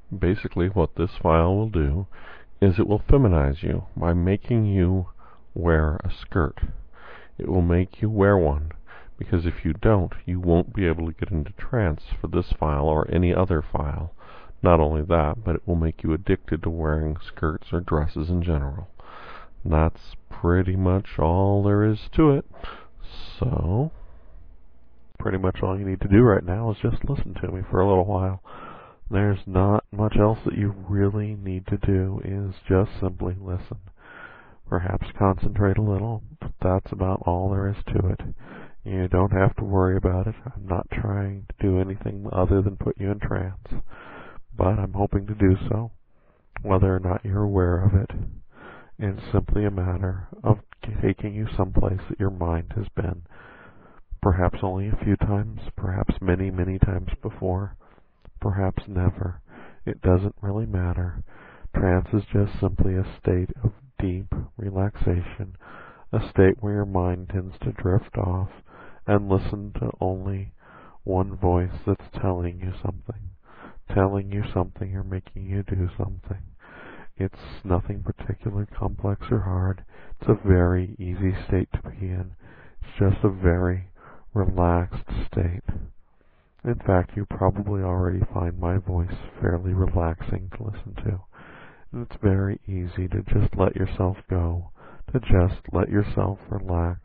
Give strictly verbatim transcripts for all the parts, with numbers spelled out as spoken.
Basically, what this file will do is it will feminize you by making you wear a skirt. It will make you wear one, because if you don't, you won't be able to get into trance for this file or any other file. Not only that, but it will make you addicted to wearing skirts or dresses in general. And that's pretty much all there is to it. So, pretty much all you need to do right now is just listen to me for a little while. There's not much else that you really need to do, is just simply listen. Perhaps concentrate a little, but that's about all there is to it. You don't have to worry about it. I'm not trying to do anything other than put you in trance, but I'm hoping to do so, whether or not you're aware of it. It's simply a matter of taking you someplace that your mind has been, perhaps only a few times, perhaps many, many times before, perhaps never. It doesn't really matter. Trance is just simply a state of deep relaxation, a state where your mind tends to drift off and listen to only one voice that's telling you something, telling you something or making you do something. It's nothing particularly complex or hard. It's a very easy state to be in. It's just a very relaxed state. In fact, you probably already find my voice fairly relaxing to listen to. And it's very easy to just let yourself go, to just let yourself relax.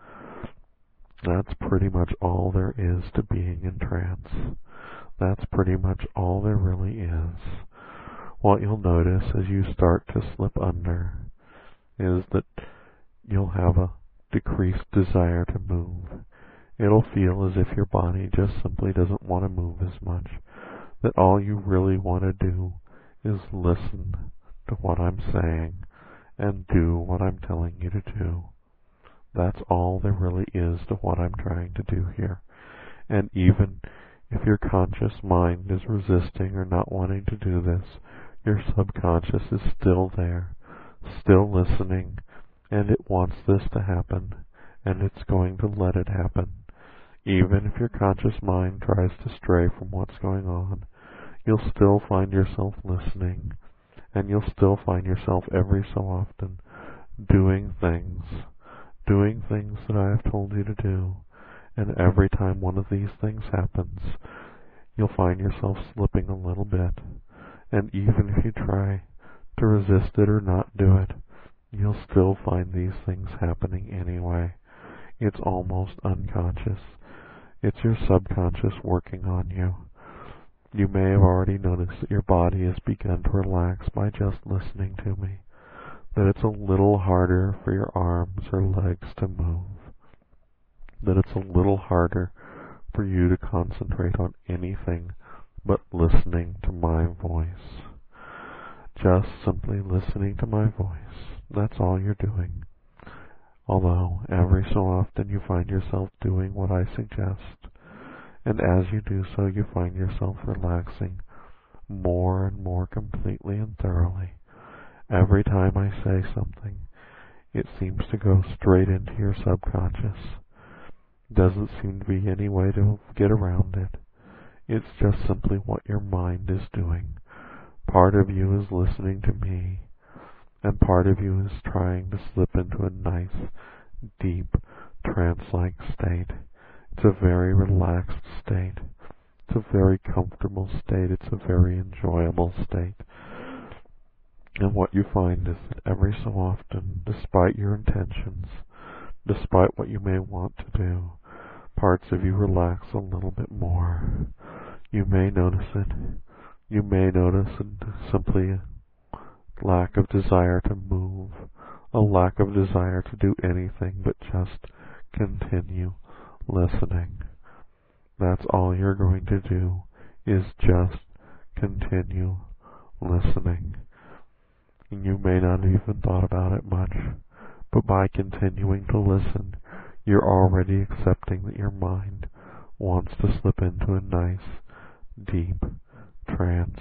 That's pretty much all there is to being in trance. That's pretty much all there really is. What you'll notice as you start to slip under is that you'll have a decreased desire to move. It'll feel as if your body just simply doesn't want to move as much, that all you really want to do is listen to what I'm saying and do what I'm telling you to do. That's all there really is to what I'm trying to do here. And even if your conscious mind is resisting or not wanting to do this, your subconscious is still there, still listening, and it wants this to happen, and it's going to let it happen. Even if your conscious mind tries to stray from what's going on, you'll still find yourself listening, and you'll still find yourself every so often doing things, doing things that I have told you to do. And every time one of these things happens, you'll find yourself slipping a little bit. And even if you try to resist it or not do it, you'll still find these things happening anyway. It's almost unconscious. It's your subconscious working on you. You may have already noticed that your body has begun to relax by just listening to me, that it's a little harder for your arms or legs to move, that it's a little harder for you to concentrate on anything but listening to my voice. Just simply listening to my voice. That's all you're doing. Although every so often you find yourself doing what I suggest, and as you do so you find yourself relaxing more and more completely and thoroughly. Every time I say something, it seems to go straight into your subconscious. Doesn't seem to be any way to get around it. It's just simply what your mind is doing. Part of you is listening to me, and part of you is trying to slip into a nice, deep, trance-like state. It's a very relaxed state. It's a very comfortable state. It's a very enjoyable state. And what you find is that every so often, despite your intentions, despite what you may want to do, parts of you relax a little bit more. You may notice it. You may notice simply a lack of desire to move, a lack of desire to do anything but just continue listening. That's all you're going to do, is just continue listening. And you may not have even thought about it much, but by continuing to listen, you're already accepting that your mind wants to slip into a nice, deep trance.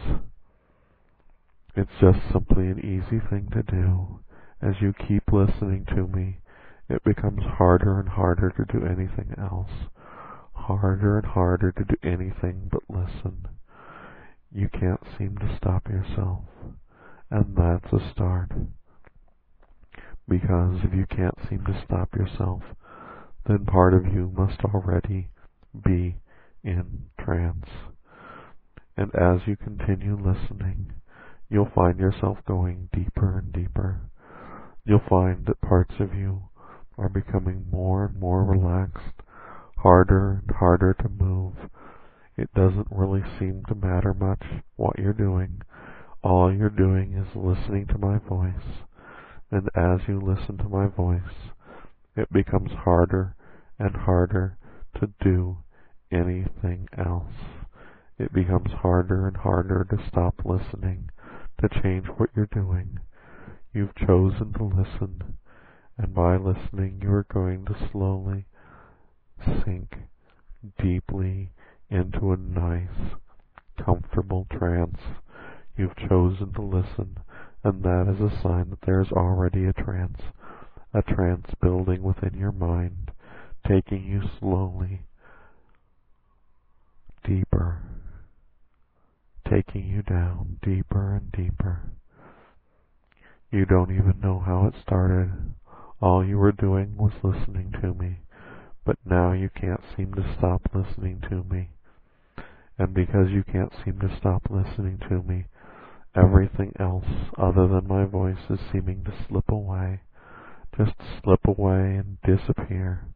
It's just simply an easy thing to do. As you keep listening to me, it becomes harder and harder to do anything else. Harder and harder to do anything but listen. You can't seem to stop yourself, and that's a start. Because if you can't seem to stop yourself, then part of you must already be in trance. And as you continue listening, you'll find yourself going deeper and deeper. You'll find that parts of you are becoming more and more relaxed, harder and harder to move. It doesn't really seem to matter much what you're doing. All you're doing is listening to my voice. And as you listen to my voice, it becomes harder and harder to do anything else. It becomes harder and harder to stop listening, to change what you're doing. You've chosen to listen, and by listening you are going to slowly sink deeply into a nice, comfortable trance. You've chosen to listen, and that is a sign that there is already a trance, a trance building within your mind, taking you slowly deeper, taking you down deeper and deeper. You don't even know how it started. All you were doing was listening to me, but now you can't seem to stop listening to me. And because you can't seem to stop listening to me, everything else other than my voice is seeming to slip away, just slip away and disappear,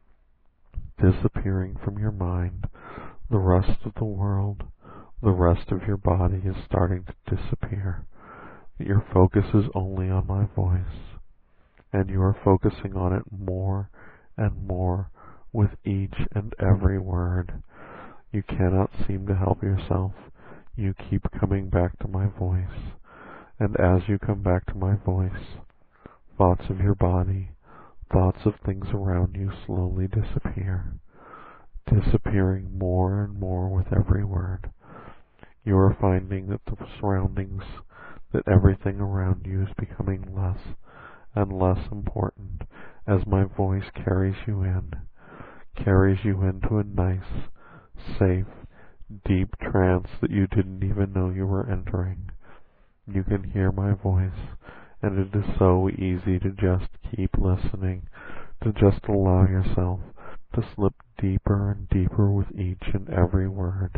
disappearing from your mind. The rest of the world, the rest of your body is starting to disappear. Your focus is only on my voice, and you are focusing on it more and more with each and every word. You cannot seem to help yourself. You keep coming back to my voice, and as you come back to my voice, thoughts of your body, thoughts of things around you slowly disappear, disappearing more and more with every word. You are finding that the surroundings, that everything around you is becoming less and less important as my voice carries you in, carries you into a nice, safe, deep trance that you didn't even know you were entering. You can hear my voice, and it is so easy to just keep listening, to just allow yourself to slip deeper and deeper with each and every word.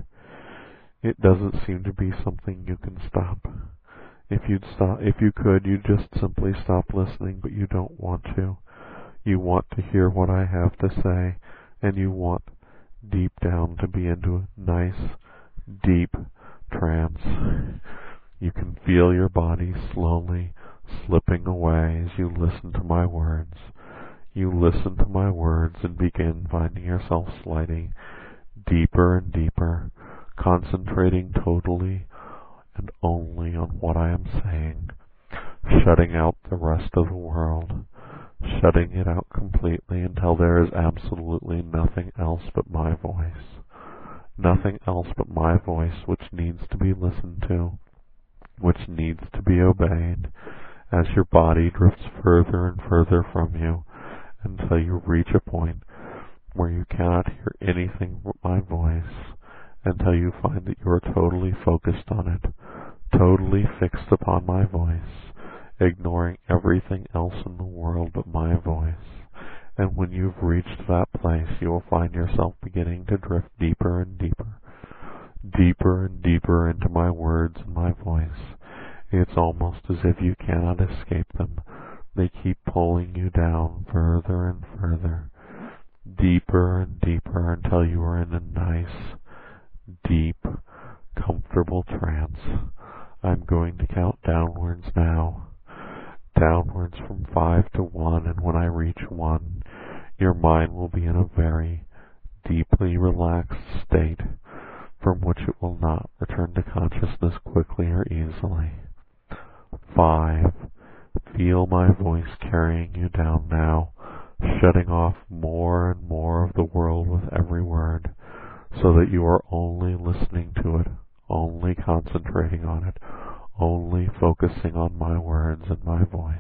It doesn't seem to be something you can stop. If you'd stop, if you could, you'd just simply stop listening, but you don't want to. You want to hear what I have to say, and you want deep down to be into a nice, deep trance. You can feel your body slowly slipping away as you listen to my words. You listen to my words and begin finding yourself sliding deeper and deeper, concentrating totally and only on what I am saying, shutting out the rest of the world, shutting it out completely until there is absolutely nothing else but my voice. Nothing else but my voice which needs to be listened to, which needs to be obeyed as your body drifts further and further from you until you reach a point where you cannot hear anything but my voice, until you find that you are totally focused on it, totally fixed upon my voice, ignoring everything else in the world but my voice. And when you've reached that place, you will find yourself beginning to drift deeper and deeper, deeper and deeper into my words and my voice. It's almost as if you cannot escape them. They keep pulling you down further and further, deeper and deeper, until you are in a nice, deep, comfortable trance. I'm going to count downwards now. Downwards from five to one, and when I reach one, your mind will be in a very deeply relaxed state from which it will not return to consciousness quickly or easily. Five. Feel my voice carrying you down now, shutting off more and more of the world with every word, so that you are only listening to it, only concentrating on it, only focusing on my words and my voice.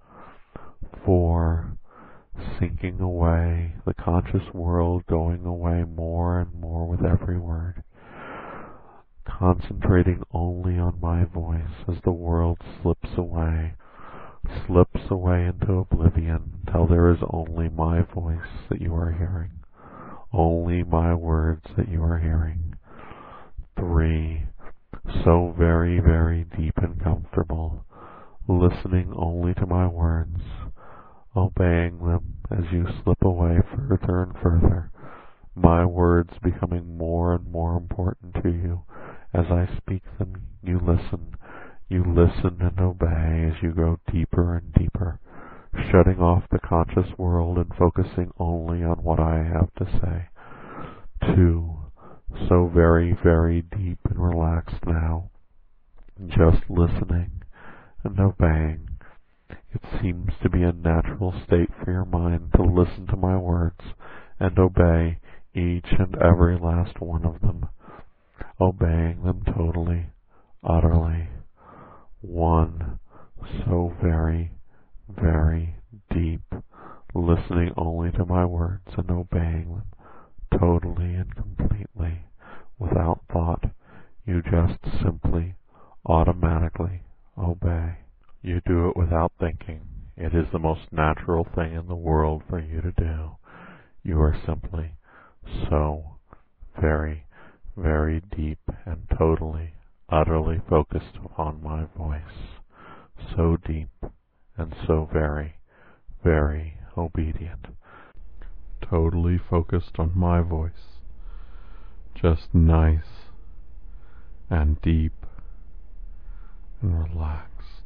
Four. Sinking away, the conscious world going away more and more with every word. concentrating only on my voice as the world slips away, slips away into oblivion until there is only my voice that you are hearing, only my words that you are hearing. Three, so very, very deep and comfortable, listening only to my words, obeying them as you slip away further and further, my words becoming more and more important to you. As I speak them, you listen, you listen and obey as you go deeper and deeper, shutting off the conscious world and focusing only on what I have to say. Two, so very, very deep and relaxed now, just listening and obeying. It seems to be a natural state for your mind to listen to my words and obey each and every last one of them, obeying them totally, utterly. One, so very, very deep, listening only to my words and obeying them totally and completely, without thought. You just simply, automatically obey. You do it without thinking. It is the most natural thing in the world for you to do. You are simply so very, very deep and totally, utterly focused upon my voice. So deep and so very, very obedient. Totally focused on my voice. Just nice and deep and relaxed.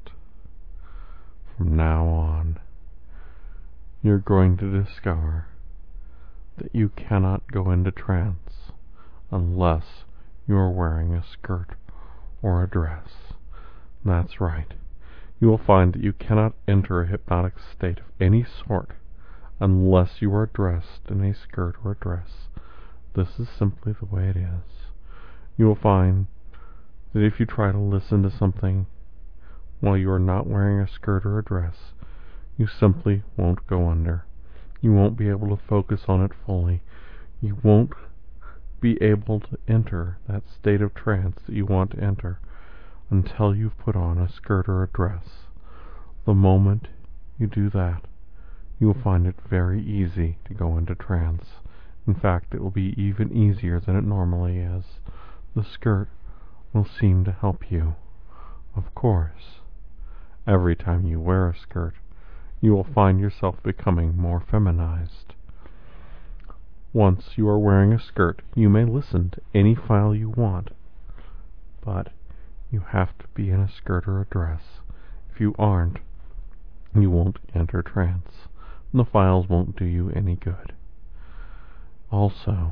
From now on, you're going to discover that you cannot go into trance unless you are wearing a skirt or a dress. That's right. You will find that you cannot enter a hypnotic state of any sort unless you are dressed in a skirt or a dress. This is simply the way it is. You will find that if you try to listen to something while you are not wearing a skirt or a dress, you simply won't go under. You won't be able to focus on it fully. You won't be able to enter that state of trance that you want to enter until you've put on a skirt or a dress. The moment you do that, you will find it very easy to go into trance. In fact, it will be even easier than it normally is. The skirt will seem to help you. Of course, every time you wear a skirt, you will find yourself becoming more feminized. Once you are wearing a skirt, you may listen to any file you want, but you have to be in a skirt or a dress. If you aren't, you won't enter trance, and the files won't do you any good. Also,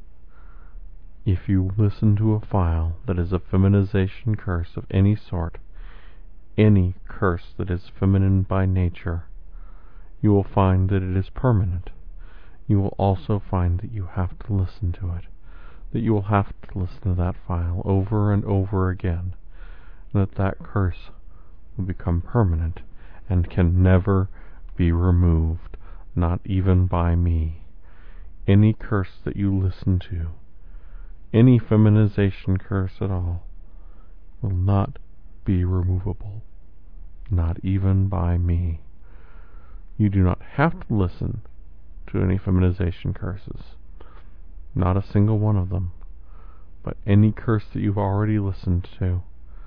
if you listen to a file that is a feminization curse of any sort, any curse that is feminine by nature, you will find that it is permanent. You will also find that you have to listen to it, that you will have to listen to that file over and over again, and that that curse will become permanent and can never be removed, not even by me. Any curse that you listen to, any feminization curse at all, will not be removable, not even by me. You do not have to listen to any feminization curses, not a single one of them, but any curse that you've already listened to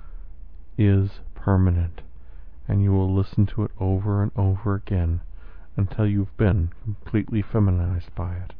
is permanent, and you will listen to it over and over again until you've been completely feminized by it.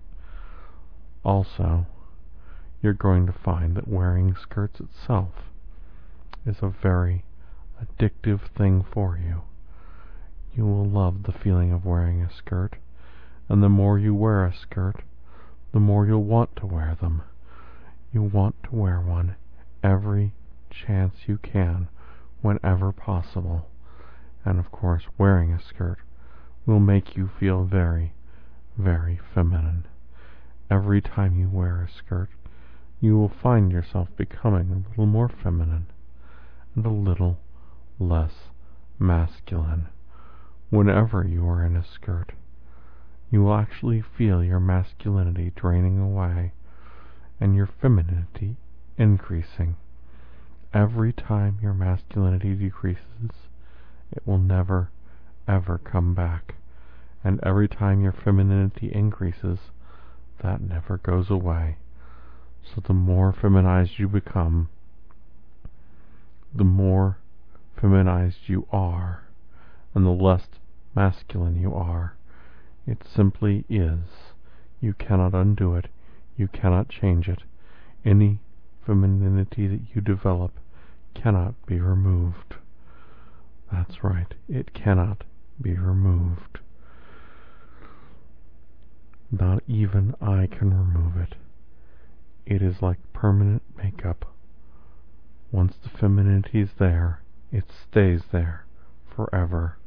Also, you're going to find that wearing skirts itself is a very addictive thing for you. You will love the feeling of wearing a skirt, and the more you wear a skirt, the more you'll want to wear them. You want to wear one every chance you can, whenever possible. And of course, wearing a skirt will make you feel very, very feminine. Every time you wear a skirt, you will find yourself becoming a little more feminine and a little less masculine. Whenever you are in a skirt, you will actually feel your masculinity draining away and your femininity increasing. every time your masculinity decreases, it will never, ever come back. And every time your femininity increases, that never goes away. So the more feminized you become, the more feminized you are, and the less masculine you are. It simply is. You cannot undo it. You cannot change it. Any femininity that you develop cannot be removed. That's right. It cannot be removed. Not even I can remove it. It is like permanent makeup. Once the femininity is there, it stays there forever.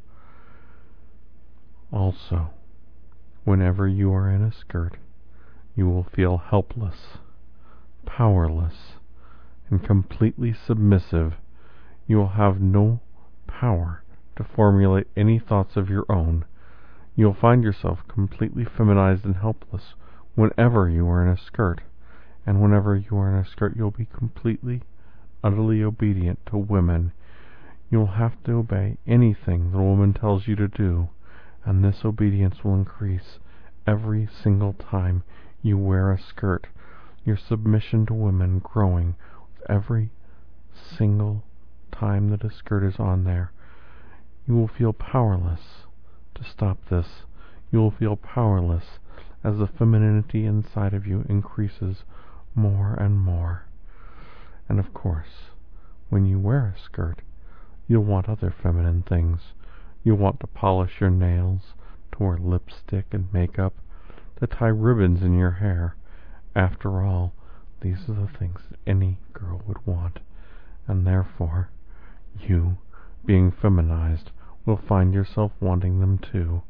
Also, whenever you are in a skirt, you will feel helpless, powerless, and completely submissive. You will have no power to formulate any thoughts of your own. You'll find yourself completely feminized and helpless whenever you are in a skirt. And whenever you are in a skirt, you'll be completely, utterly obedient to women. You'll have to obey anything the woman tells you to do, and this obedience will increase every single time you wear a skirt, your submission to women growing with every single time that a skirt is on there. You will feel powerless to stop this. You will feel powerless as the femininity inside of you increases more and more. And of course, when you wear a skirt, you'll want other feminine things. You'll want to polish your nails, to wear lipstick and makeup, to tie ribbons in your hair. After all, these are the things that any girl would want, and therefore, you, being feminized, will find yourself wanting them too.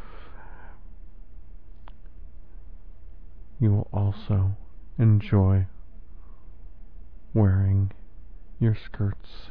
You will also enjoy wearing your skirts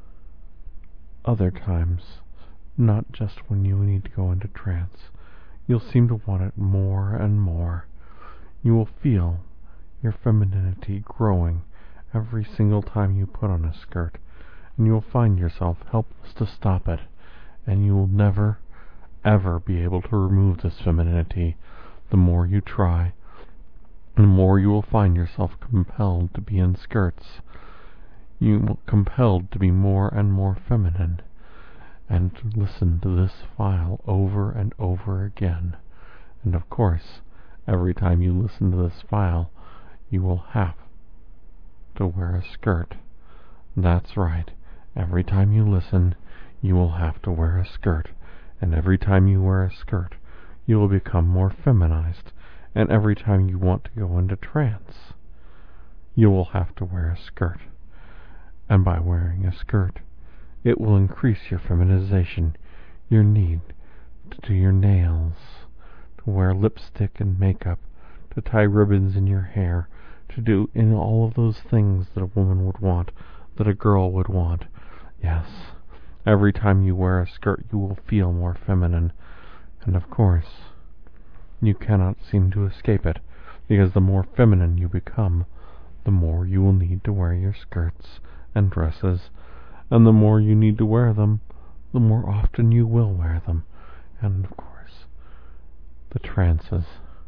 other times, not just when you need to go into trance. You'll seem to want it more and more. You will feel your femininity growing every single time you put on a skirt, and you will find yourself helpless to stop it, and you will never, ever be able to remove this femininity. The more you try, the more you will find yourself compelled to be in skirts. You will compelled to be more and more feminine, and to listen to this file over and over again. And of course, every time you listen to this file, you will have to wear a skirt. That's right. Every time you listen, you will have to wear a skirt. And every time you wear a skirt, you will become more feminized. And every time you want to go into trance, you will have to wear a skirt. And by wearing a skirt, it will increase your feminization, your need to do your nails, to wear lipstick and makeup, to tie ribbons in your hair, to do in all of those things that a woman would want, that a girl would want. Yes, every time you wear a skirt, you will feel more feminine. And of course, you cannot seem to escape it, because the more feminine you become, the more you will need to wear your skirts and dresses, and the more you need to wear them, the more often you will wear them. And of course, the trances.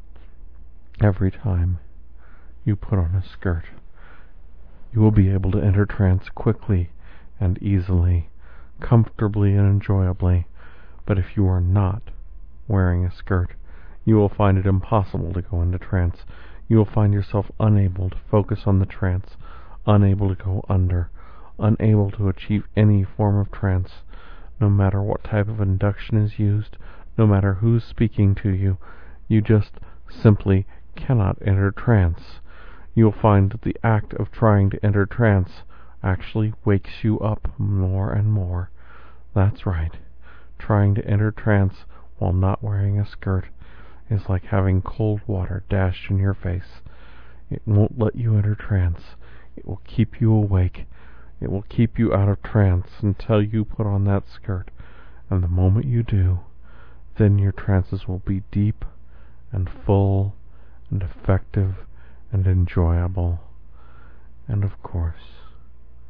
Every time you put on a skirt, you will be able to enter trance quickly and easily, comfortably and enjoyably. But if you are not wearing a skirt, you will find it impossible to go into trance. You will find yourself unable to focus on the trance, unable to go under, unable to achieve any form of trance. No matter what type of induction is used, no matter who's speaking to you, you just simply cannot enter trance. You will find that the act of trying to enter trance actually wakes you up more and more. That's right. Trying to enter trance while not wearing a skirt is like having cold water dashed in your face. It won't let you enter trance. It will keep you awake. It will keep you out of trance until you put on that skirt. And the moment you do, then your trances will be deep and full and effective and enjoyable. And of course,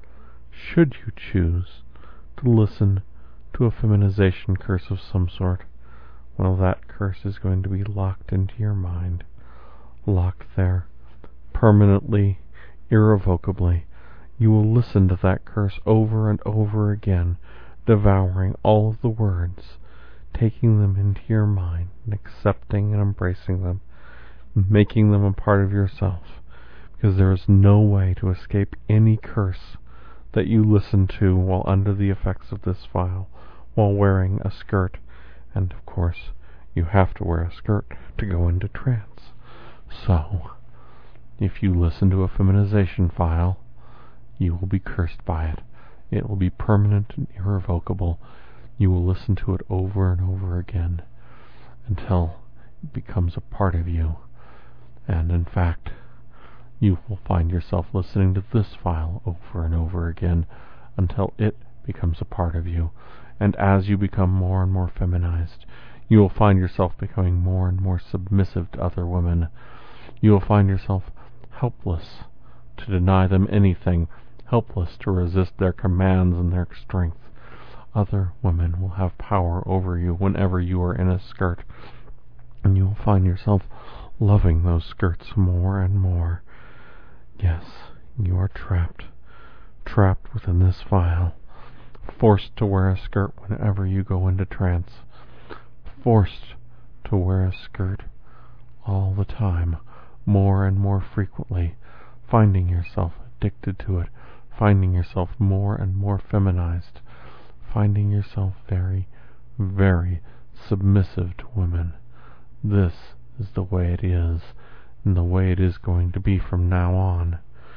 should you choose to listen to a feminization curse of some sort, well, that curse is going to be locked into your mind, locked there, permanently, irrevocably. You will listen to that curse over and over again, devouring all of the words, taking them into your mind, and accepting and embracing them, making them a part of yourself, because there is no way to escape any curse that you listen to while under the effects of this file, while wearing a skirt. And of course, you have to wear a skirt to go into trance. So, if you listen to a feminization file, you will be cursed by it. It will be permanent and irrevocable. You will listen to it over and over again until it becomes a part of you. And in fact, you will find yourself listening to this file over and over again until it becomes a part of you. And as you become more and more feminized, you will find yourself becoming more and more submissive to other women. You will find yourself helpless to deny them anything, helpless to resist their commands and their strength. Other women will have power over you whenever you are in a skirt, and you will find yourself loving those skirts more and more. Yes, you are trapped, trapped within this file, forced to wear a skirt whenever you go into trance, forced to wear a skirt all the time, more and more frequently, finding yourself addicted to it, finding yourself more and more feminized, finding yourself very, very submissive to women. This is the way it is, and the way it is going to be from now on.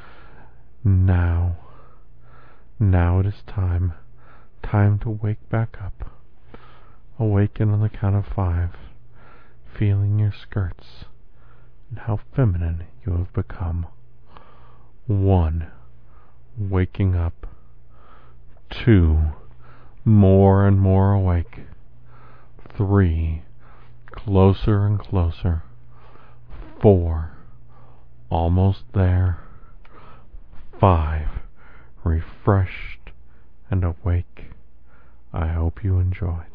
Now, now it is time, time to wake back up. Awaken on the count of five, feeling your skirts and how feminine you have become. One, waking up. Two, more and more awake. Three, closer and closer. Four, almost there. Five, refreshed and awake. I hope you enjoyed.